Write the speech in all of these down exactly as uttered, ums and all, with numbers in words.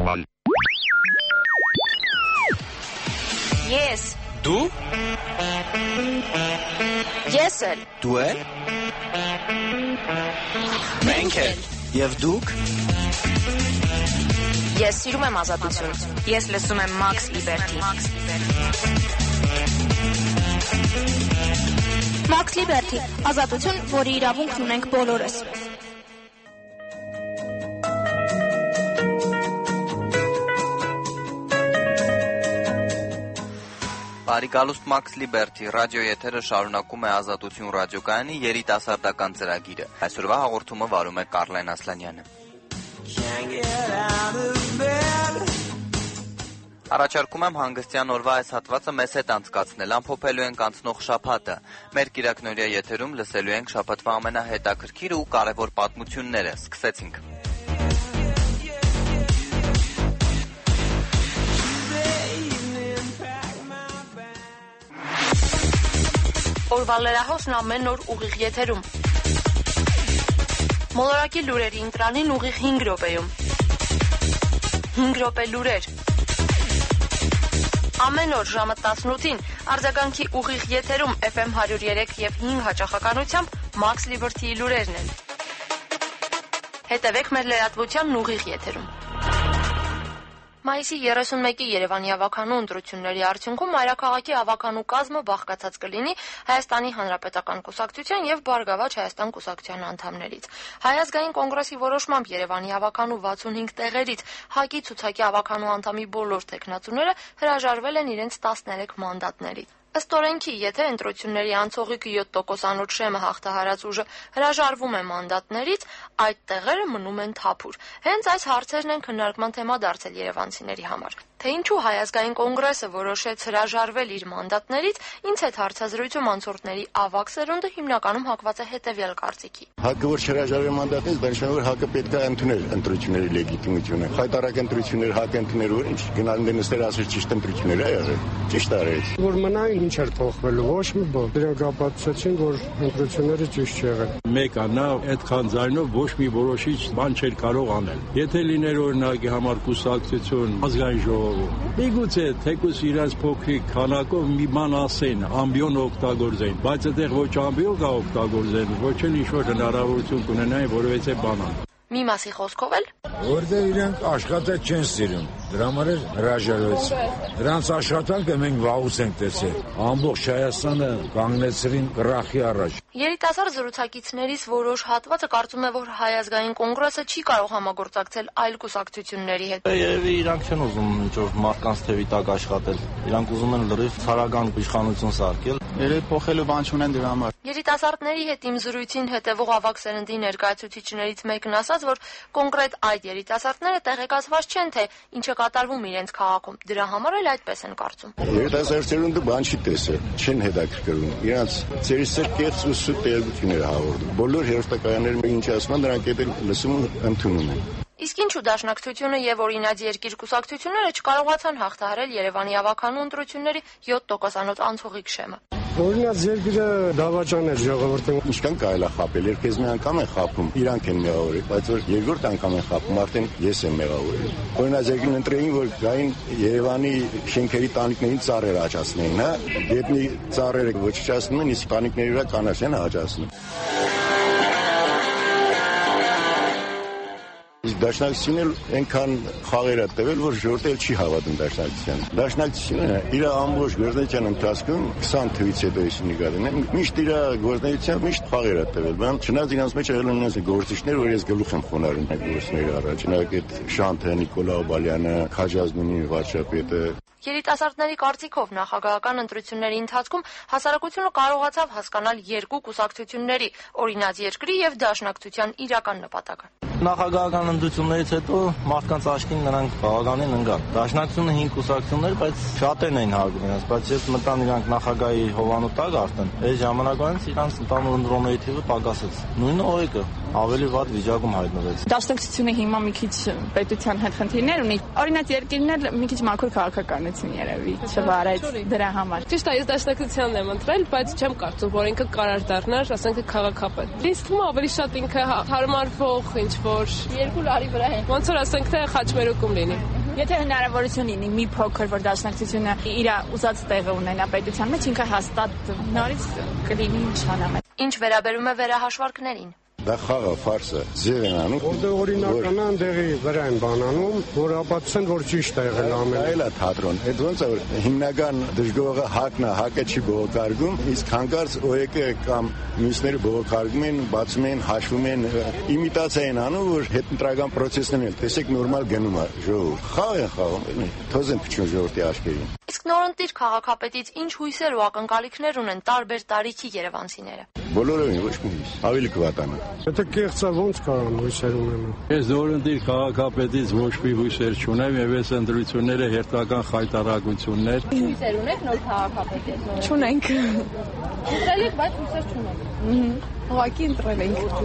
Ես Դու Ես էլ Դու է Մենք էլ Եվ դուք Ես սիրում եմ ազատություն Ես լսում եմ Max Liberty Max Liberty ազատություն, որի իրավունքն ունենք բոլորս Բարիկալուստ Max Liberty ռադիո եթերը շարունակում է ազատություն ռադիոկայանի երիտասարդական ծրագիրը։ Այսօրվա հաղորդումը վարում է Կարլեն Ասլանյանը։ Առաջարկում եմ հանգստյան օրվա այս հատվածը մեզ հետ անցկացնել, ամփոփելու ենք անցնող շաբաթը։ Մեր կիրակնօրյա եթերում լսելու ենք շաբաթվա ամենահետաքրքիր ու կարևոր պատմությունները։ Սկսեցինք։ Օրվա լրահոսն ամեն օր ուղիղ եթերում։ Մոլորակի լուրերի ընտրանին ուղիղ հինգ րոպեում։ հինգ րոպե լուրեր։ Ամեն օր ժամը տասնութին արձագանքի ուղիղ եթերում Էֆ Էմ հարյուր երեք եւ հինգ հաճախականությամբ Max Liberty-ի լուրերն են։ Հետևեք մեր լրատվությանն ուղիղ եթերում։ Մայիսի երեսունմեկի Երևանի ավականու ընտրությունների արդյունքում Մայրաքաղաքի ավականու կազմը բաղկացած կլինի Հայաստանի Հանրապետական կուսակցության եւ Բարգավաճ Հայաստան կուսակցության անդամներից։ Հայ ազգային կոնգրեսի որոշմամբ Երևանի ավականու վաթսունհինգ տեղերից ՀԱԿ-ի ցուցակի ավականու անդամի բոլոր տեխնացուները հրաժարվել են իրենց տասներեք մանդատներից։ Ըստ օրենքի, եթե ընտրությունների անցողիկը յոթ տոկոսանոց շեմը հաղթահարած ուժը հրաժարվում է մանդատներից, այդ տեղերը մնում են թափուր։ Հենց այս հարցերն են քննարկման թեմա դարձել երևանցիների համար։ Թե ինչու Հայ ազգային կոնգրեսը որոշեց հրաժարվել իր մանդատներից, ինձ հետ հարցազրույցում անցորդների ավագ սերունդը հիմնականում հակված է հետևյալ կարծիքի։ ՀԱԿ-ը որ հրաժարվել մանդատներից, դա նշանակում է որ ՀԱԿ-ը պետք է ընդունել ընտրությունների լեգիտիմությունը։ Խայտարակ ընտրություններ, ՀԱԿ-ը ընդունել որ ինչ գնալու են նստել ասել ճիշտ ընտրություններ է եղել։ Ճիշտ արեց։ Որ մնա ինչ էր փոխվելու, ոչ մի բան։ Դրանք ապացուցեցին, որ ընտրությունները ճիշտ չեղան։ Մեկը նա այդքան ձայնով ոչ մի որոշիչ բան չէր կարող անել։ Եթե լիներ օրինակի համար կուսակցություն, ազգային ժողով, միգուցե թեկուզ իրենց փոքրիկ քանակով մի բան ասեն, ամբիոն օգտագործեն, բայց այդտեղ ոչ ամբիոն կա օգտագործեն, ոչ էլ ինչ-որ հնարավորություն կունենային որևէ բան անել։ Մի մասի խոսքով էլ որտեղ իրենք աշխատել չեն սիրում, դրա համար էլ հրաժարվեցին։ Դրանց աշխատանքը մենք վաղուց ենք տեսել։ Ամբողջ Հայաստանը կանգնեցրին կռախի առաջ։ Երիտասարդ զրուցակիցներից որոշ հատվածը կարծում է, որ Հայ ազգային կոնգրեսը չի կարող համագործակցել այլ կուսակցությունների հետ։ Երևի իրանք չեն ուզում ինչ-որ մարդկանց թևի տակ աշխատել։ Իրանք ուզում են լրիվ ցարական իշխանություն սարքել։ Երևի փոխելու բան չունեն դրա համար։ Երիտասարդների հետ իմ զրույցին հետևող ավագ սերնդի ներկայացուցիչներից մեկն ասաց, որ կոնկրետ այդ երիտասարդները տեղեկացված չեն, թե ինչ է կատարվում իրենց քաղաքում։ Դրա համար էլ այդպես են կարծում։ Երիտասարդները բան չի տեսել, չեն հետաքրքրում։ Իրանց ծերիսեր կեղծ ու սուտ տեղեկություններ հաղորդում։ Բոլոր հերոստակայանները ինչ ասում են, դրանք էլ լսում ու ընդունում են։ Իսկ ինչու դաշնակցությունը եւ օրինաց երկիր կուսակցությունները չկարողացան հաղթահարել Երևանի ավականու ընտրությունների յոթ տոկոսանոց անցողիկ շեմը։ Օրինաց երկիրը դավաճան է ժողովրդին։ Ինչքան կարելի է խաբել, երկես մի անգամ են խաբում, իրանք են մեղավորել, բայց որ երկրորդ անգամ են խաբում, արդեն ես եմ մեղավորել։ Օրինաց երկրին ընտրեին, որ գային Երևանի շենքերի տանիքներին ծառեր աճացնեին, հա։ Գետնի ծառերը ոչնչացնում են, իսկ տանիքների վրա կանաչ են աճացնում։ Իսկ դաշնակցությունը այնքան խաղեր է տվել, որ ժողովուրդը չի հավատում դաշնակցությանը։ Դաշնակցությունը իր ամբողջ գործունեության ընթացքում քսան թվից հետո ես նկատել եմ, միշտ իր գործունեությամբ միշտ խաղեր է տվել, բան չնայած իրancs մեջ եղել են նրանց գործիչներ, որ ես գլուխ եմ խոնարհում այդ գործների առաջ։ Օրինակ այդ Շանթը, Նիկոլա Բալյանը, Քաջազնունի վարչապետը։ Երիտասարդների կարծիքով նախագահական ընտրությունների ընթացքում հասարակությունը կարողացավ հասկանալ երկու կուսակցությունների՝ օրինաց երկրի եւ դաշնակցության իրական նպատակը։ Նախագահական ընտրություններից հետո մարդկանց աչքին նրանք բավականին ընկան։ Դաշնակցությունը հինգ կուսակցություններ, բայց շատերն էին հարգում իրենց, բայց երբ մտան իրանք նախագահի հովանու տակ արդեն, այդ ժամանակվանից իրանք ընդհանուր ընտրողների թիվը պակասեց։ Նույնը ՕԵԿ-ը ավելի վատ վիճակում հայտնվեց։ Դաշնակցությունը հիմա մի քիչ պետության հետ խնդիրներ ունի։ Օրինաց երկիրն էլ մի քիչ մաքուր քաղաքականություն երևի չվարեց դրա համար։ Ճիշտ է, ես դաշնակցությանն եմ ընտրել, բայց չեմ կարծում, որ ինքը կարար դառնար, ասենք քաղաքապետ։ Ինձ թվում է ավելի շատ ինքը հարմարվող ինչ որ երկու լարի վրա է։ Ոնց որ ասենք թե խաչմերուկում լինի։ Եթե հնարավորություն լինի մի փոքր որ դաշնակցությունը իր ուզած տեղը ունենա պետության մեջ, ինքը հաստատ նորից կլինի իշխանամետ։ Ինչ վերաբերում է վերահաշվարկներին։ Դա խաղը ֆարսը ձև են անում։ Որտեղ օրինական անդեղի վրա են բանանում, որ ապացուցեն, որ ճիշտ է եղել ամենը։ Դա էլ է թատրոն։ Այդ ոնց է որ հիմնական դժգոհը հակն է, հակը չի բողոքարկում, իսկ հանկարծ ՕԵԿ-ը կամ մյուսները բողոքարկում են, բացում են, հաշվում են, իմիտացիա են անում, որ հետընտրական process-ն էլ տեսեք նորմալ գնում է ժողովուրդ։ Խաղ են խաղում, թոզ են փչում ժողովրդի աչքերին։ Իսկ նորընտիր քաղաքապետից ինչ հույսեր ու ակնկալիքներ ունեն տարբեր տարիքի երևանցիները։ Բոլորովին ոչ մի հույս, ավելի կվատանա։ Եթե կեղծ է ոնց կարան հույսեր ունենալ։ Ես նորընտիր քաղաքապետից ոչ մի հույսեր չունեմ եւ այս ընտրությունները հերթական խայտարակություններ։ Հույսեր ունեք նոր քաղաքապետի։ Չունենք։ Ընտրել եք, բայց հույսեր չունեք։ Ուղղակի ընտրել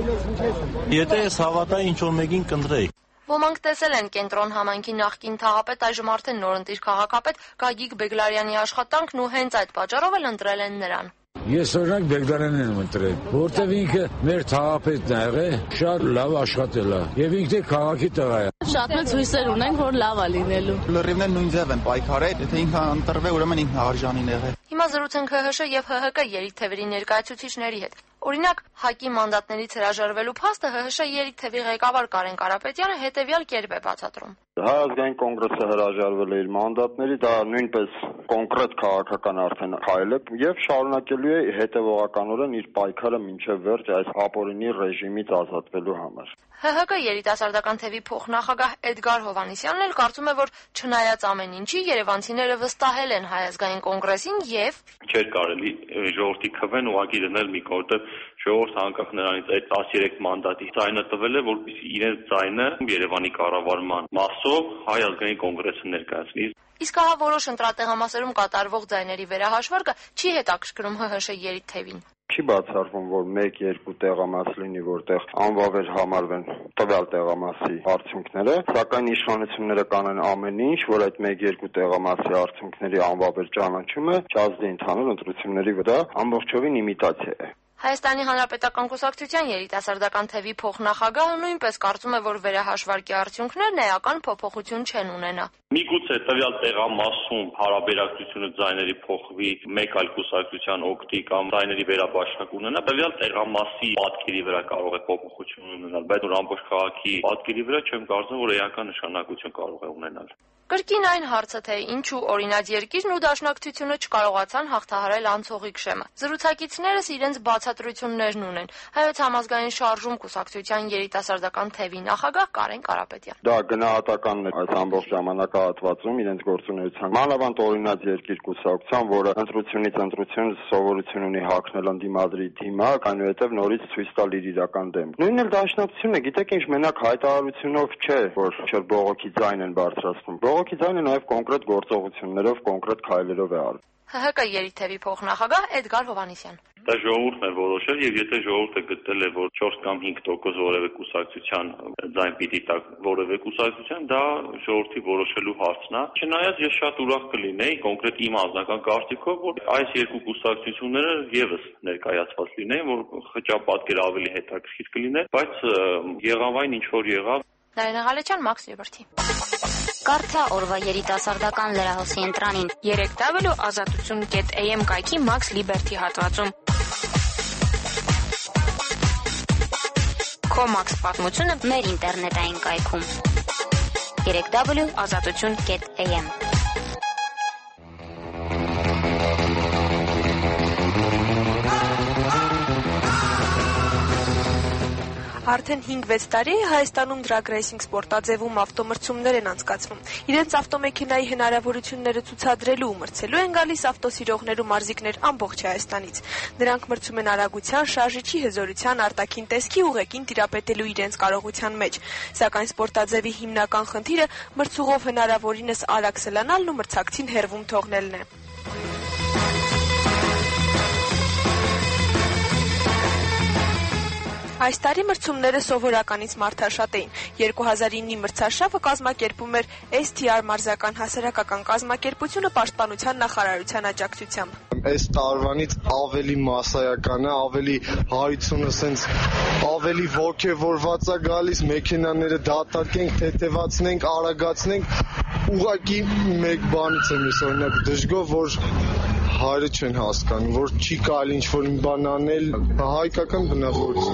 ենք։ Եթե ես հավատայի ինչ որ մեկին կընտրեի։ Ոմանք տեսել են Կենտրոն համայնքի նախկին թաղապետ, այժմ արդեն նորընտիր քաղաքապետ Գագիկ Բեգլարյանի աշխատանքն ու հենց այդ պատճառով էլ ընտրել են նրան։ Ես օրինակ Բեգլարյանին եմ ընտրել, որտեղ ինքը մեր թաղապետն է եղել, շատ լավ աշխատել է եւ ինքը քաղաքի տղա է։ Շատ մեծ հույսեր ունենք, որ լավ է լինելու։ Լրիվն էլ նույն ձև են պայքարել, եթե ինքը ընտրվի, ուրեմն ինքն արժանին եղել։ Հիմա զրուցենք ՀՀՇ եւ ՀՀԿ երիքթեվերի ներկայացուցիչների հետ։ Օրինակ, ՀԱԿ-ի մանդատներից հրաժարվելու փաստը ՀՀՇ երիքթեվի ղեկավար Կարեն Կարապետյանը հետեւյալ կերպ է բացատրում։ Հայ ազգային կոնգրեսը հրաժարվել է իր մանդատների, դա նույնպես կոնկրետ քաղաքական արդեն քայլ է եւ շարունակելու է հետեւողականորեն իր պայքարը մինչեւ վերջ այս ապօրինի ռեժիմից ազատվելու համար։ ՀՀԿ երիտասարդական թևի փոխնախագահ Էդգար Հովհաննիսյանն էլ կարծում է, որ չնայած ամեն ինչի, երևանցիները վստահել են Հայ ազգային կոնգրեսին եւ չէր կարելի ժողովրդի քվեն ուղղակի դնել մի կողմ, ժողովուրդը անկախ նրանից այդ տասներեք մանդատի ձայնը տվել է, որպեսզի իրենց ձայնը Երևանի կառավարման մասով Հայ ազգային կոնգրեսը ներկայացնի։ Իսկ հա որոշ ընտրատեղամասերում կատարվող ձայների վերահաշվարկը չի հետաքրքրում ՀՀՇ երիքթևին։ Չի բացառվում, որ մեկ-երկու տեղամաս լինի, որտեղ անվավեր համարվեն տվյալ տեղամասի արդյունքները, սակայն իշխանությունները կանեն ամեն ինչ, որ այդ մեկ-երկու տեղամասի արդյունքների անվավեր ճանաչումը չազդի ընդհանուր ընտրությունների վրա ամբողջովին իմիտացիա է։ Հայաստանի Հանրապետական Կուսակցության երիտասարդական թևի փոխնախագահը նույնպես կարծում է, որ վերահաշվարկի արդյունքներն էական փոփոխություն չեն ունենա։ Միգուցե տվյալ տեղամասում հարաբերակցությունը ձայների փոխվի մեկ այլ կուսակցության օգտի կամ ձայների վերաբաշխակ ունենա, տվյալ տեղամասի պատկերի վրա կարող է փոփոխություն ունենալ, բայց որ ամբողջ քաղաքի պատկերի վրա չեմ կարծում, որ էական նշանակություն կարող է ունենալ։ Կրկին այն հարցը, թե ինչու օրինաց երկիրն ու դաշնակցությունը չկարողացան հաղթահարել անցողիկ շեմը։ Զրուցակիցներս իրենց բացատրություններն ունեն։ Հայոց համազգային շարժում կուսակցության երիտասարդական թևի նախագահ Կարեն Կարապետյան։ Դա գնահատականն է այս ամբողջ ժամանակահատվածում իրենց գործունեության։ Մանավանդ օրինաց երկիր կուսակցության, որը ընտրությունից ընտրություն սովորություն ունի հակնել ընդդիմադրի դիմակ, այնուհետև նորից ցույց տալ իր իրական դեմքը։ Նույնն էլ դաշնակցությունն է, գիտեք ինչ, մենակ հայտարարությունով չէ, որ չէ բողոքի ձայն են բարձրացնում։ Բողոքի ձայնը նաև կոնկրետ գործողություններով, կոնկրետ քայլերով է արվում։ ՀՀԿ երիքթևի փոխնախագահ Էդգար Հովհաննիսյան։ Դա ժողովուրդն է որոշել եւ եթե ժողովուրդը գտել է, որ չորս կամ հինգ տոկոս որևէ կուսակցության ձայն պիտի տա որևէ կուսակցության, դա ժողովրդի որոշելու հարցն է։ Չնայած ես շատ ուրախ կլինեի կոնկրետ իմ անձնական կարծիքով, որ այս երկու կուսակցությունները եւս ներկայացված լինեին, որ խճապատկերը ավելի հետաքրքիր կլիներ, բայց եղավ այն ինչ որ եղավ։ Նարինե Ղալեչյան, Մաքս Լիբերթի։ Կարդա օրվա երիտասարդական լրահոսի ընտրանին երեք w ազատություն կետ am կայքի Մաքս Լիբերթի հատվածում։ Քո Մաքս պատմությունը մեր ինտերնետային կայքում երեք w ազատություն կետ am։ Արդեն հինգ-վեց տարի է Հայաստանում դրագ ռեյսինգ սպորտաձևում ավտոմրցումներ են անցկացվում։ Իրենց ավտոմեքենայի հնարավորությունները ցուցադրելու ու մրցելու են գալիս ավտոսիրողներ ու մարզիկներ ամբողջ Հայաստանից։ Նրանք մրցում են արագության, շարժիչի հզորության, արտաքին տեսքի ուղեկին տիրապետելու իրենց կարողության մեջ։ Սակայն սպորտաձևի հիմնական խնդիրը մրցուղով հնարավորինս արագ սլանալն ու մրցակցին հեռվում թողնելն է։ Այս տարի մրցումները սովորականից մարդաշատ էին։ երկու հազար իննի մրցարշավը կազմակերպում էր S T R մարզական հասարակական կազմակերպությունը պաշտպանության նախարարության աջակցությամբ։ այս տարվանից ավելի մասսայական է, ավելի հայությունը սենց ավելի ոգևորված է գալիս, մեքենաները դատարկենք, թեթևացնենք, արագացնենք, ուղղակի մեկ բանից եմ ես օրինակ դժգոհ, որ հայրը չեն հասկանում, որ չի կարելի ինչ-որ մի բան անել, հայկական բնավորություն։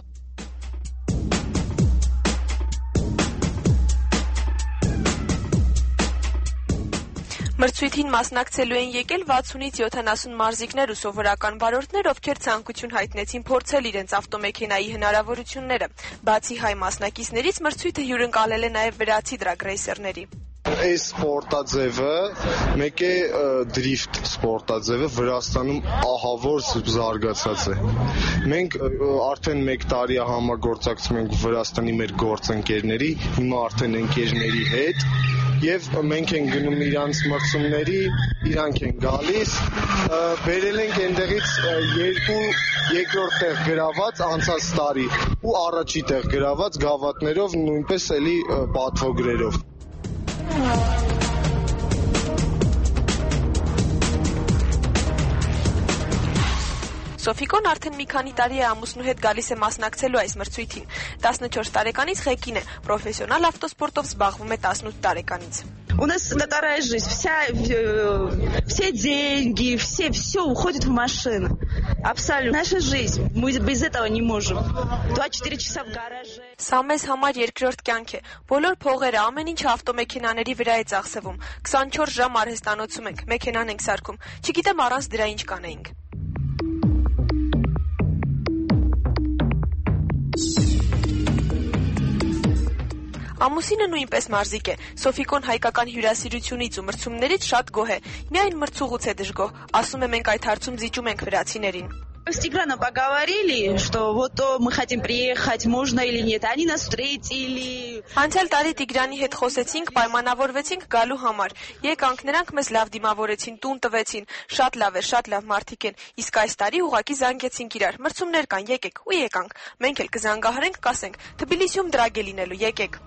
Մրցույթին մասնակցելու են եկել վաթսունից յոթանասուն մարզիկներ ու սովորական վարորդներ, ովքեր ցանկություն հայտնեցին փորձել իրենց ավտոմեքենայի հնարավորությունները։ Բացի հայ մասնակիցներից մրցույթը հյուրընկալել է նաև վրացի դրագրեյսերների։ Այս սպորտաձևը մեկ է դրիֆտ սպորտաձևը Վրաստանում ահավոր զարգացած է։ Մենք արդեն մեկ տարի է համագործակցում ենք Վրաստանի մեր գործընկերների, հիմա արդեն ընկերների հետ եւ մենք ենք գնում իրանց մրցումների, իրանք են գալիս, բերել ենք այնտեղից երկու երկրորդ տեղ գրաված անցած տարի ու առաջի տեղ գրաված գավաթներով, նույնպես էլի պատվոգրերով։ Սոֆիկոն արդեն մի քանի տարի է ամուսնու հետ գալիս է մասնակցելու այս մրցույթին։ տասնչորս տարեկանից ղեկին է, պրոֆեսիոնալ ավտոսպորտով զբաղվում է տասնութ տարեկանից։ У нас такая жизнь, вся, все деньги, все, все уходит в машину. Абсолютно. Наша жизнь, мы без этого не можем. двадцать четыре часа в гараже. Սա մեզ համար երկրորդ կյանք է։ Բոլոր փողերը, ամեն ինչ ավտոմեքենաների վրա է ծախսվում։ քսանչորս ժամ արհեստանոցում ենք, մեքենան ենք սարքում։ Չգիտեմ առանց դրա ինչ կանեինք։ Ամուսինը նույնպես մարզիկ է։ Սոֆիկոն հայկական հյուրասիրությունից ու մրցումներից շատ գոհ է։ Միայն մրցուղուց է դժգոհ։ Ասում է մենք այդ հարցում зичում ենք վրացիներին։ С Тиграном поговорили, что вот мы хотим приехать, можно или нет. Они нас встретили. Անցյալ տարի Տիգրանի հետ խոսեցինք, պայմանավորվեցինք գալու համար։ Եկանք, նրանք մեզ լավ դիմավորեցին, տուն տվեցին։ Շատ լավ է, շատ լավ մարդիկ են։ Իսկ այս տարի ուղակի զանգեցինք իրար։ Մրցումներ կան, եկեք, ու եկանք։ Մենք էլ կզանգահարենք, կասենք, Թբիլիսիում դրագ է լինելու, եկեք։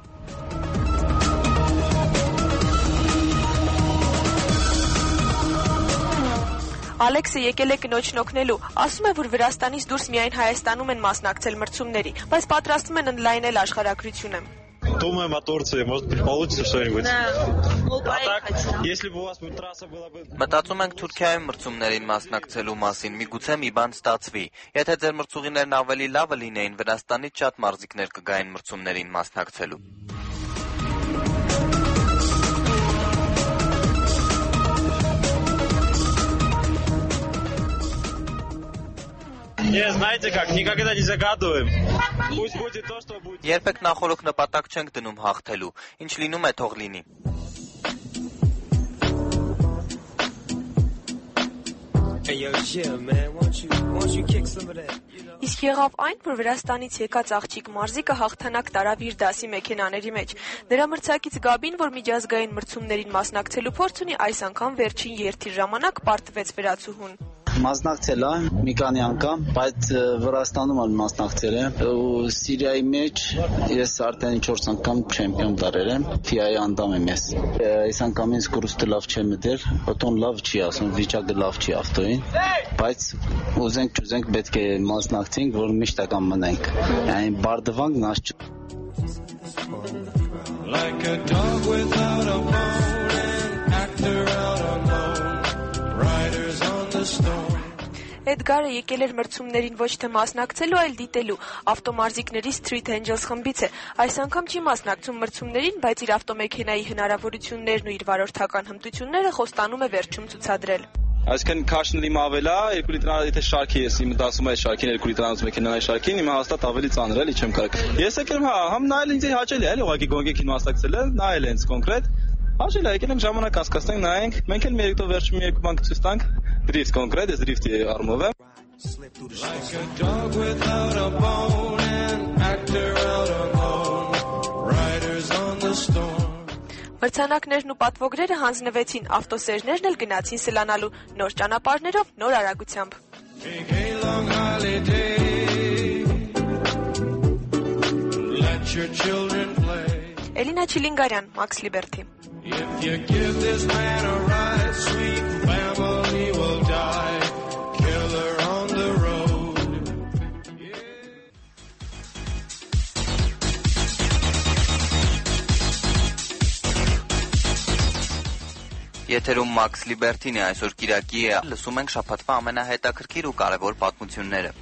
Ալեքսը եկել է կնոջն օգնելու, ասում է, որ Վրաստանից դուրս միայն Հայաստանում են մասնակցել մրցումների, բայց պատրաստվում են ընդլայնել աշխարհագրությունը։ Думаем о Турции, может быть, получится что-нибудь. А так, если бы у вас бы трасса была бы... Մտածում ենք Թուրքիայում մրցումներին մասնակցելու մասին, միգուցե մի բան ստացվի։ Եթե ձեր մրցուղիներն ավելի լավը լինեին, Վրաստանից շատ մարզիկներ կգային մրցումներին մասնակցելու։ Не, знаете как, никогда не загадываем. Пусть будет то, что будет. Երբեք նախորոք նպատակ չենք դնում հաղթելու, ինչ լինում է թող լինի։ Իսկ եղավ այն, որ Վրաստանից եկած աղջիկ մարզիկը հաղթանակ տարավ իր դասի մեքենաների մեջ։ Նրա մրցակից Գաբին, որ միջազգային մրցումներին մասնակցելու փորձ ունի, այս անգամ վերջին երթի ժամանակ պարտվեց վրացուհուն։ Մասնակցել եմ մի քանի անգամ, բայց Վրաստանում էլ մասնակցել եմ ու Սիրիայի մեջ ես արդեն չորս անգամ չեմպիոն դարել եմ, թիայի անդամ եմ ես։ Այս անգամ ինձ կուրսը լավ չեմ մտել, օտոն լավ չի ասում, վիճակը լավ չի ավտոյին, բայց ուզենք չուզենք պետք է մասնակցենք, որ միշտ ական մնանք։ Այն բարդվանք նաշ Like a dog without a bone, an actor out alone, riders on the storm. Էդգարը եկել էր մրցումներին ոչ թե մասնակցելու, այլ դիտելու։ Ավտոմարզիկների Street Angels խմբից է։ Այս անգամ չի մասնակցում մրցումներին, բայց իր ավտոմեքենայի հնարավորություններն ու իր վարորդական հմտությունները խոստանում է վերջում ցուցադրել։ Այսինքն քաշն իմ ավելա, երկու լիտրանալ եթե շարքի ես իմ դասում այդ շարքին երկու լիտրանալուց մեքենայի շարքին, իմը հաստատ ավելի ծանր էլի չեմ կարող։ Ես եկել եմ, հա, համ նայել ինձ հաճելի է, էլի ուղղակի գոնգեքին մասնակցել եմ, նայել ինձ կոնկրետ։ Հաճելի է, եկել եմ ժամանակ հասկացնենք, նայենք, մենք էլ մի երկու վերջում մի երկու բան կցույց տանք, դրիֆտ կոնկրետ, ես դրիֆտի առումով եմ։ Like a dog without a bone, an actor out alone, riders on the storm. Մրցանակներն ու պատվոգրերը հանձնվեցին, ավտոսերներն էլ գնացին սլանալու նոր ճանապարհներով, նոր արագությամբ։ Take a long holiday. Let your children play. Էլինա Չիլինգարյան, Max Liberty. If you give this man a ride, sweet family will die. Եթերում Max Liberty-ն է, այսօր Կիրակի է, լսում ենք շաբաթվա ամենահետաքրքիր ու կարևոր պատմությունները։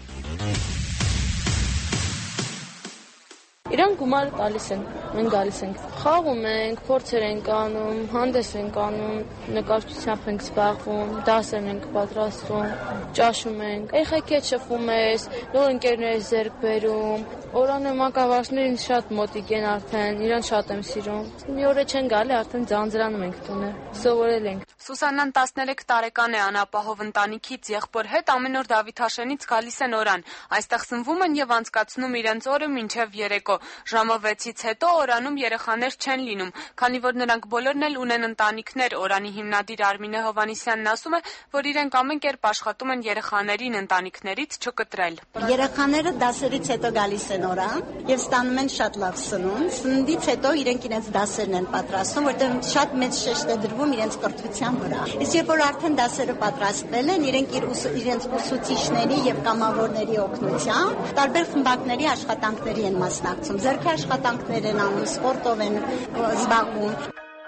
Իրան գումարը տալիս են, մենք գալիս ենք, խաղում ենք, փորձեր ենք անում, հանդես ենք անում, նկարչությամբ ենք զբաղվում, դասեր ենք պատրաստում, ճաշում ենք, երեխեքի հետ շփվում ես, նոր ընկերներ ձեռք բերում, օրանը մանկավարժները ինձ շատ մոտիկ են արդեն, իրան շատ եմ սիրում։ Մի օր չեն գալի, արդեն ձանձրանում ենք տունը, սովորել ենք։ Սուսաննան տասներեք տարեկան է, անապահով ընտանիքից, եղբոր հետ ամեն օր Դավիթաշենից գալիս են Օրան։ Այստեղ սնվում են եւ անցկացնում իրենց օրը մինչեւ երեկո։ Ժամը վեցից հետո Օրանում երեխաներ չեն լինում, քանի որ նրանք բոլորն էլ ունեն ընտանիքներ։ Օրանի հիմնադիր Արմինե Հովհաննիսյանն ասում է, որ իրենք ամեն կերպ աշխատում են երեխաներին ընտանիքներից չկտրել։ Երեխաները դասերից հետո գալիս են Օրան եւ ստանում են շատ լավ սնունդ։ Սննդից հետո իրենք իրենց դասերն են պատրաստում, որտեղ շատ մեծ շեշտ է դրվում իրենց կրթության վրա։ Իսկ երբ որ արդեն դասերը պատրաստվել են, իրենք իրենց ուսուցիչների եւ կամավորների օգնությամբ տարբեր խմբակների աշխատանքների են մասնակցում, ձեռքաշխատանքներ են անում, սպորտով են զբաղվում։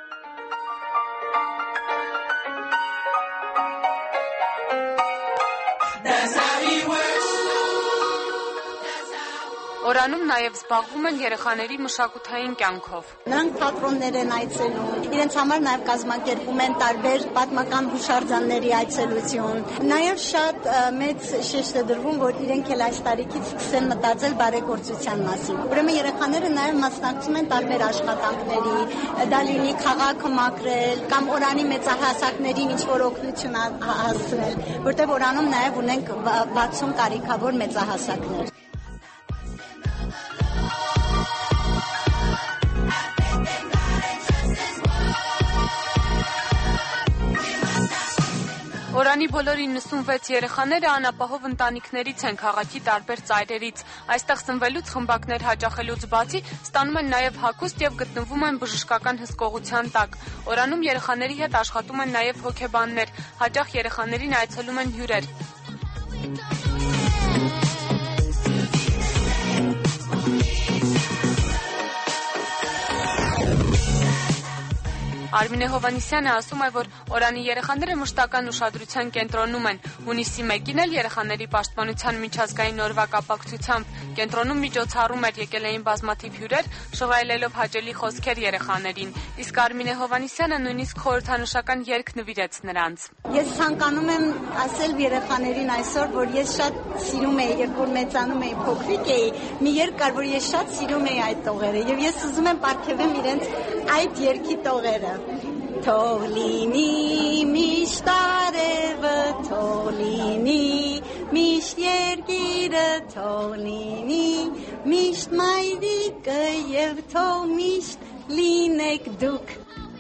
Օրանում նաև զբաղվում են երեխաների մշակութային կյանքով։ Նրանք թատրոններ են այցելում, իրենց համար նաև կազմակերպում են տարբեր պատմական հուշարձանների այցելություն։ Նաև շատ մեծ շեշտ է դրվում, որ իրենք էլ այս տարիքից սկսեն մտածել բարեգործության մասին։ Ուրեմն երեխաները նաև մասնակցում են տարբեր աշխատանքների, դա լինի քաղաքը մաքրել կամ Օրանի մեծահասակներին ինչ-որ օգնություն հասցնել, որտեղ Օրանում նաև ունենք վաթսուն կարիքավոր մեծահասակներ։ Օրանի բոլոր իննսունվեց երեխաները անապահով ընտանիքներից են, քաղաքի տարբեր ծայրերից։ Այստեղ սնվելուց, խմբակներ հաճախելուց բացի ստանում են նաև հագուստ եւ գտնվում են բժշկական հսկողության տակ։ Օրանում երեխաների հետ աշխատում են նաև հոգեբաններ, հաճախ երեխաներին այցելում են հյուրեր։ Արմինե Հովհաննիսյանը ասում է, որ Օրանի երեխաները մշտական ուշադրության կենտրոնում են։ Հունիսի մեկին էլ երեխաների պաշտպանության միջազգային օրվա կապակցությամբ կենտրոնում միջոցառում էր, եկել էին բազմաթիվ հյուրեր, շռայլելով հաճելի խոսքեր երեխաներին։ Իսկ Արմինե Հովհաննիսյանը նույնիսկ խորհրդանշական երգ նվիրեց նրանց։ Ես ցանկանում եմ ասել երեխաներին այսօր, որ ես շատ սիրում էի, երբ որ մեծանում էի, փոքրիկ էի, մի երգ կար, որ ես շատ սիրում էի այդ տողերը, եւ ես ուզում եմ պարգևեմ իրենց այդ երգի տողերը։ Թող լինի միշտ արևը, թող լինի միշտ երգիրը, թող լինի միշտ մայրիկը եւ թող միշտ լինեք դուք։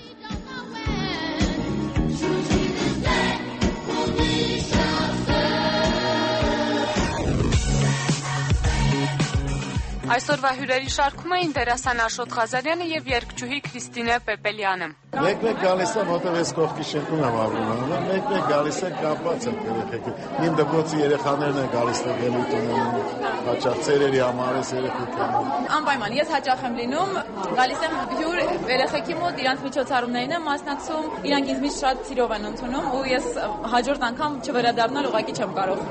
Այսօրվա հյուրերի շարքում էին դերասան Աշոտ Ղազարյանը եւ երգչուհի Քրիստինե Պեպելյանը։ Մեկ-մեկ գալիս եմ, որտեղ ես կողքի շենքում եմ ապրում, մեկ-մեկ գալիս եմ կապված եմ երեխեքի։ Իմ դպրոցի երեխաներն են գալիս ելույթ ունենում, հաճախ ծերերի համար ես երեխեքին։ Անպայման, ես հաճախ եմ լինում, գալիս եմ հյուր երեխեքի մոտ, իրանց միջոցառումներին եմ մասնակցում, իրանք ինձ միշտ շատ սիրով են ընդունում ու ես հաջորդ անգամ չվերադառնալ ուղղակի չեմ կարող։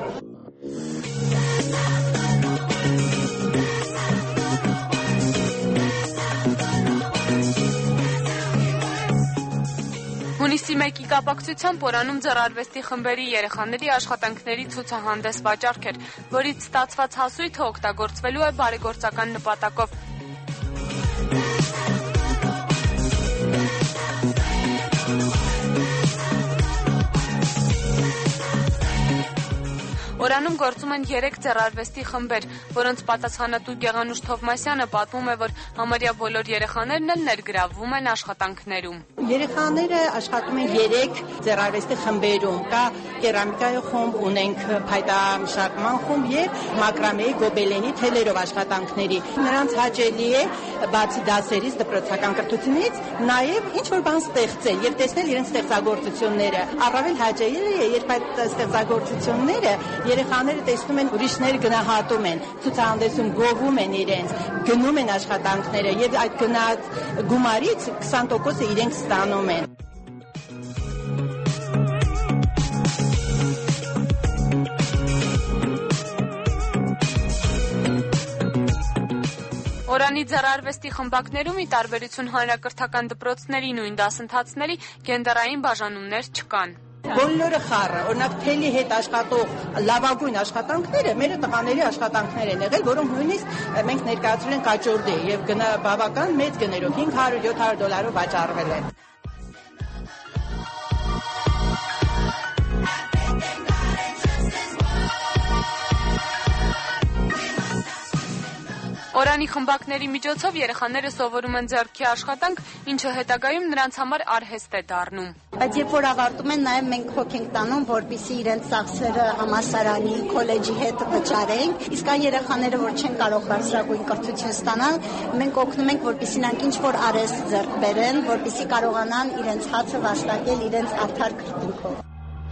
Հունիսի մեկի կապակցությամբ Օրանում ձեռարվեստի խմբերի երեխաների աշխատանքների ցուցահանդես վաճառք էր, որից ստացված հասույթը օգտագործվելու է բարեգործական նպատակով։ Օրանում գործում են երեք ձեռարվեստի խմբեր, որոնց պատասխանատու Գեղանուշ Թովմասյանը պատմում է, որ համարյա բոլոր երեխաներն էլ ներգրավվում են աշխատանքներում։ Երեխաները աշխատում են երեք ձեռարվեստի խմբերում, կա կերամիկայի խումբ, ունենք փայտամշակման խումբ եւ մակրամեի գոբելենի թելերով աշխատանքների։ Նրանց հաճելի է բացի դասերից, դպրոցական կրթությունից, նաեւ ինչ որ բան ստեղծել եւ տեսնել իրենց ստեղծագործությունները։ Առավել հաճելի է, երբ այդ ստեղծագործությունները երեխաները տեսնում են, ուրիշներ գնահատում են, ցուցահանդեսում գովում են իրենց, գնում են աշխատանքները եւ այդ գնած գումարից քսան տոկոսը իրենք ստանում են։ Օրանի ձեռարվեստի խմբակներում ի տարբերություն հանրակրթական դպրոցների նույն դասընթացների գենդերային բաժանումներ չկան։ Բոլորը խառը, օրինակ թելի հետ աշխատող լավագույն աշխատանքները մեր տղաների աշխատանքներ են եղել, որոնք նույնիսկ մենք ներկայացրել ենք աճորդի եւ գնա բավական մեծ գներով հինգ հարյուր յոթ հարյուր դոլարով վաճառվել են։ Օրանի խմբակների միջոցով երեխաները սովորում են ձեռքի աշխատանք, ինչը հետագայում նրանց համար արհեստ է դառնում։ Բայց երբ որ ավարտում են, նաև մենք հոգ ենք տանում, որպեսզի իրենց ծախսերը համալսարանի, քոլեջի հետ վճարենք, իսկ այն երեխաները, որ չեն կարող բարձրագույն կրթություն ստանալ, մենք օգնում ենք, որպեսզի նրանք ինչ-որ արհեստ ձեռք բերեն, որպեսզի կարողանան իրենց հացը վաստակել իրենց արդար քրտինքով։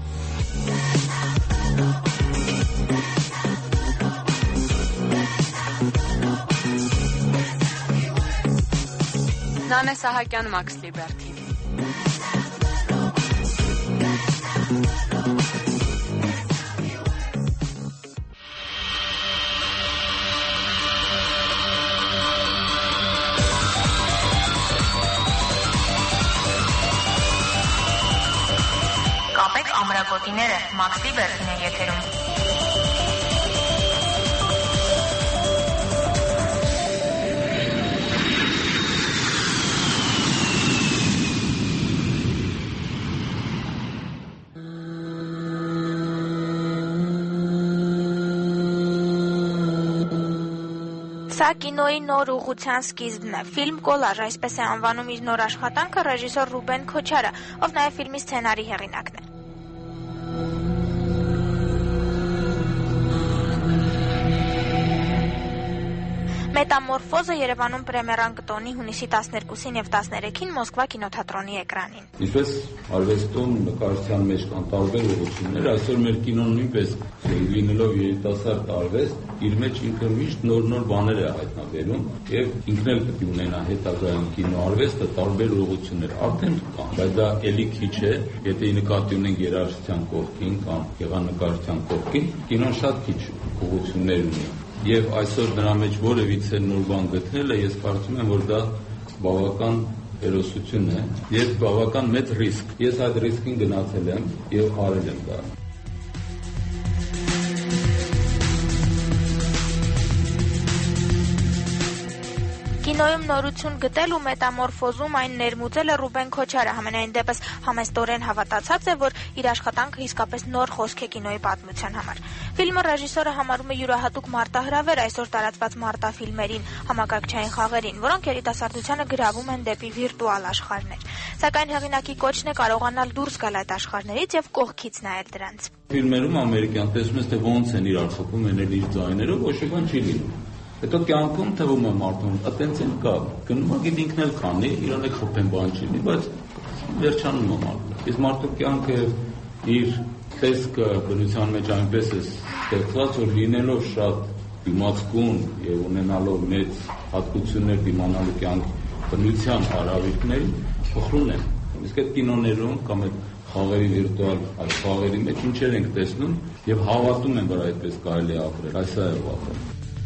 Նանե Սահակյան, Մաքս Լիբերթի։ Կապեք ամրագոտիները, Մաքս Լիբերթին է եթերում։ Սա կինոյի նոր ուղղության սկիզբն է։ Ֆիլմ «Կոլաժ», այսպես է անվանում իր նոր աշխատանքը ռեժիսոր Ռուբեն Քոչարը, ով նաև ֆիլմի սցենարի հեղինակն է։ Մետամորֆոզը Երևանում պրեմիերան կտոնի հունիսի տասներկուսին եւ տասներեքին Մոսկվա կինոթատրոնի էկրանին։ Ինչպես արվեստում նկարչության մեջ կան տարբեր ուղղություններ, այսօր մեր կինոն նույնպես լինելով երիտասարդ արվեստ, իր մեջ ինքը միշտ նոր-նոր բաներ է հայտնաբերում եւ ինքն էլ պետք է ունենա հետագայում կինոարվեստը տարբեր ուղղություններ արդեն կան, բայց դա էլի քիչ է, եթե նկատի ունենք երաժշտության կողքին կամ գեղանկարչության կողքին, կինոն շատ քիչ ուղղություններ ունի։ Եվ այսօր նրա մեջ որևիցե նոր բան գտնելը, ես կարծում եմ, որ դա բավական հերոսություն է եւ բավական մեծ ռիսկ։ Ես այդ ռիսկին գնացել եմ եւ արել եմ դա։ Կինոյում նորություն գտել ու մետամորֆոզում այն ներմուծել է Ռուբեն Քոչարը, համենայն դեպս համեստորեն հավատացած է, որ իր աշխատանքը իսկապես նոր խոսք է կինոյի պատմության համար։ Ֆիլմը ռեժիսորը համարում է յուրահատուկ մարտահրավեր այսօր տարածված մարտաֆիլմերին, համակարգչային խաղերին, որոնք երիտասարդությանը գրավում են դեպի վիրտուալ աշխարհներ։ Սակայն հեղինակի կոչն է կարողանալ դուրս գալ այդ աշխարհներից եւ կողքից նայել դրանց։ Ֆիլմերում ամերիկյան տեսնում ես, թե ոնց են իրար խփում են իր ձայներով, ոչ մի բան չի լինում։ Հետո կյանքում թվում է մարդուն, այտենց են կա, գնում է գիտ ինքն էլ քանի, իրան է խփեն բան չի լինի, բայց վերջանում է մարդը։ Իսկ մարդու կյանքը իր տեսքը բնության մեջ այնպես է ստեղծված, որ լինելով շատ դիմացկուն եւ ունենալով մեծ հատկություններ դիմանալու կյանք բնության հարավիկների փոխրուն են։ Իսկ այդ կինոներում կամ այդ խաղերի վիրտուալ այդ խաղերի մեջ ինչեր ենք տեսնում եւ հավատում են, որ այդպես կարելի է ապրել։ Այս է վաղը։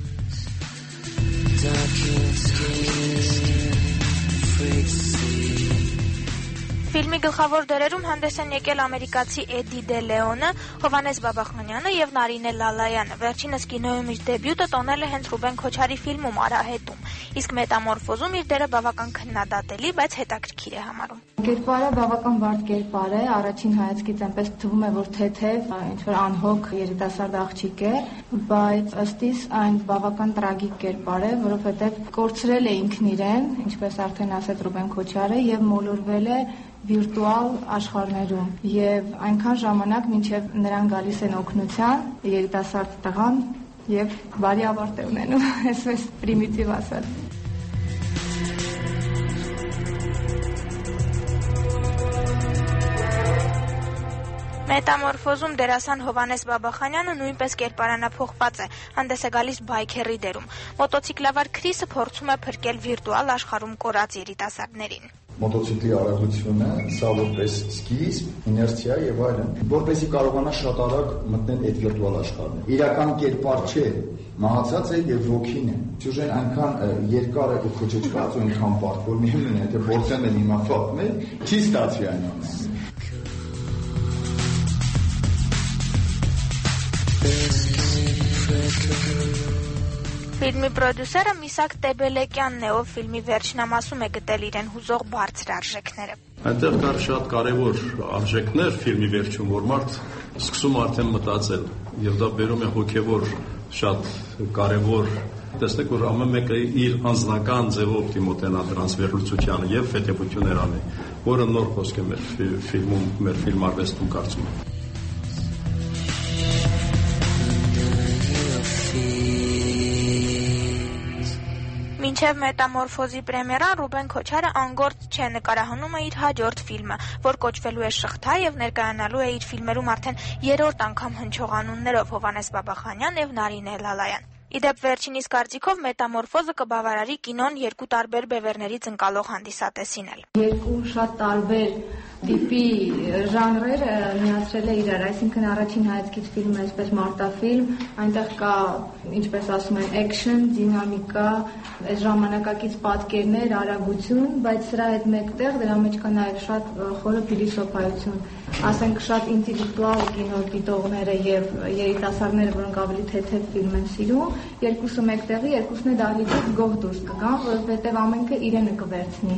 Ֆիլմի գլխավոր դերերում հանդես են եկել ամերիկացի Էդի Դե Լեոնը, Հովհաննես Բաբախանյանը եւ Նարինե Լալայանը։ Վերջինս կինոյում իր դեբյուտը տոնել է հենց Ռուբեն Քոչարի ֆիլմում Արահետում, իսկ մետամորֆոզում իր դերը բավական քննադատելի, բայց հետաքրքիր է համարում։ Կերպարը բավական բարդ կերպար է, առաջին հայացքից այնպես թվում է, որ թեթև, ինչ-որ անհոգ երիտասարդ աղջիկ է, բայց ըստ իս այն բավական տրագիկ կերպար է, որովհետև կորցրել է ինքն իրեն, ինչպես արդեն ասեց Ռուբեն Քոչարը, եւ մոլորվել է վիրտուալ աշխարհներում եւ այնքան ժամանակ մինչեւ նրան գալիս են օգնության երիտասարդ տղան եւ բարի ավարտ է ունենում, այսպես պրիմիտիվ ասած։ Մետամորֆոզում դերասան Հովհաննես Բաբախանյանը նույնպես կերպարանափոխված է, հանդես է գալիս բայքերի դերում։ Մոտոցիկլավար Քրիսը փորձում է փրկել վիրտուալ աշխարհում կորած երիտասարդներին։ մոտոցիկլի արագությունը, սա որպես սկիզբ, իներցիա եւ այլն, որպեսզի կարողանա շատ արագ մտնել այդ վիրտուալ աշխարհը։ Իրական կերպար չէ, մահացած է եւ ոգին է։ Սյուժեն այնքան երկար է ու քոչոչված ու այնքան բարդ, որ միևնույն է, թե փորձեմ են հիմա ֆակտներ, չի ստացվի այն ամենը։ Ֆիլմի պրոդյուսերը Միսակ Տեբելեկյանն է, ով ֆիլմի վերջնամասում է գտել իրեն հուզող բարձր արժեքները։ Այնտեղ կար շատ կարևոր արժեքներ ֆիլմի վերջում, որ մարդ սկսում արդեն մտածել, եւ դա բերում է հոգեվոր շատ կարևոր, տեսնեք, որ ամեն մեկը իր անձնական ձևով դիմոտենա դրանց վերլուծությանը եւ հետեւություններ անի, որը նոր խոսք է մեր ֆիլմում, մեր ֆիլմարվեստում կարծում եմ։ Մինչև Մետամորֆոզի պրեմիերան Ռուբեն Քոչարը անգործ չէ, նկարահանում է իր հաջորդ ֆիլմը, որ կոչվելու է Շղթա եւ ներկայանալու է իր ֆիլմերում արդեն երրորդ անգամ հնչողանուններով Հովհաննես Բաբախանյան եւ Նարինե Լալայան։ Իդեպ վերջինիս կարծիքով Մետամորֆոզը կբավարարի կինոն երկու տարբեր բևեռներից ընկալող հանդիսատեսին էլ։ Երկու շատ տարբեր տիպի ժանրեր միացրել է իրար, այսինքն առաջին հայացքից ֆիլմը այսպես մարտաֆիլմ, այնտեղ կա, ինչպես ասում են, էքշն, դինամիկա, այս ժամանակակից պատկերներ, արագություն, բայց սրա հետ մեկտեղ դրա մեջ կա նաև շատ խորը փիլիսոփայություն, ասենք շատ ինտելեկտուալ կինո դիտողները եւ երիտասարդները, որոնք ավելի թեթև ֆիլմ են սիրում, երկուսը մեկտեղի, երկուսն է դահլիճից գոհ դուրս կգան, որովհետեւ ամենքը իրենը կվերցնի։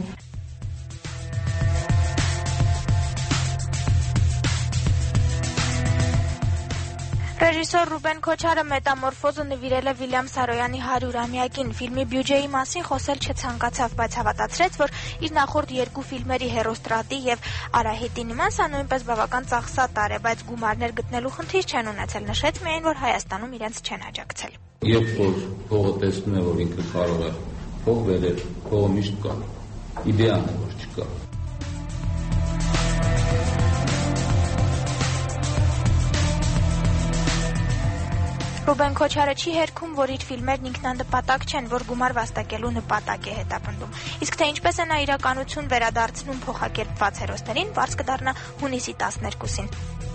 Ռեժիսոր Ռուբեն Քոչարը Մետամորֆոզը նվիրել է Վիլյամ Սարոյանի հարյուրամյակին։ Ֆիլմի բյուջեի մասին խոսել չցանկացավ, բայց հավատացրեց, որ իր նախորդ երկու ֆիլմերի Հերոստրատի եւ Արահետի նման սա նույնպես բավական ծախսատար է, բայց գումարներ գտնելու խնդիր չեն ունեցել, նշեց միայն, որ Հայաստանում իրենց չեն աջակցել։ Երբ որ փողը տեսնում է, որ ինքը կարող է փող վերել, փողը միշտ կա։ Իդեան է, որ չկա։ Ռուբեն Քոչարը չի հերքում, որ իր ֆիլմերն ինքնանպատակ չեն, որ գումար վաստակելու նպատակ է հետապնդում։ Իսկ թե ինչպես է նա իրականություն վերադարձնում փոխակերպված հերոսներին, բարձ կդառնա հունիսի տասներկուսին։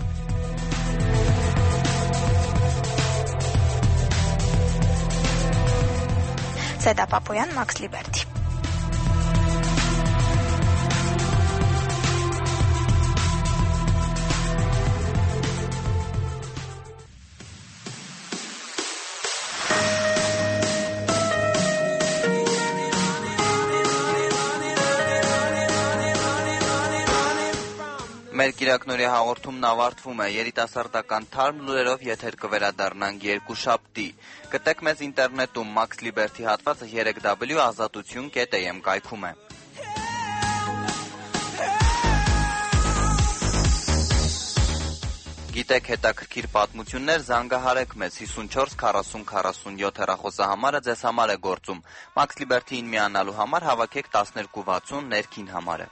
Սեդա Պապոյան, Մաքս Լիբերտի։ Մեր կիրակնորյա հաղորդումն ավարտվում է, երիտասարդական թարմ լուրերով եթեր կվերադառնանք երկուշաբթի։ Գտեք մեզ ինտերնետում, Մաքս Լիբերտի հատվածը երեք w ազատություն կետ am կայքում է։ Գիտեք հետաքրքիր պատմություններ, զանգահարեք մեզ հիսունչորս քառասուն քառասունյոթ հեռախոսահամարը ձեզ համար է գործում։ Մաքս Լիբերտիին միանալու համար հավաքեք տասներկու վաթսուն ներքին համարը։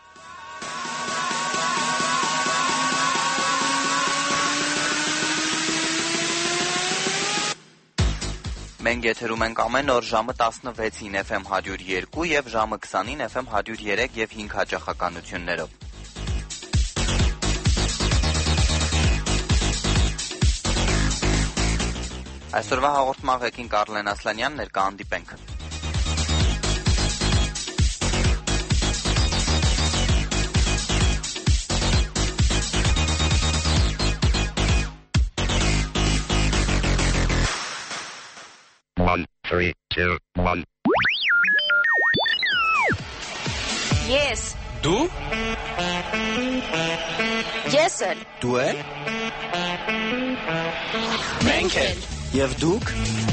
Մենք եթերում ենք ամեն օր ժամը տասնվեցին Էֆ Էմ հարյուր երկու եւ ժամը քսանին Էֆ Էմ հարյուր երեք եւ հինգ հաճախականություններով։ Այսօրվա հաղորդման ղեկին Կարլեն Ասլանյան, ներկայանդիպենք։ One, three, two, one. Yes. Դու? Ես էլ։ Դու էլ։ Մենք էլ։ Եվ դուք։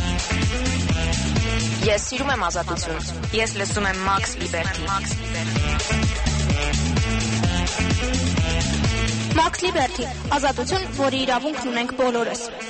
Ես սիրում եմ ազատություն։ Ես լսում եմ Մաքս Լիբերտի։ Մաքս Լիբերտի, ազատություն, որի իրավունքն ունենք բոլորս։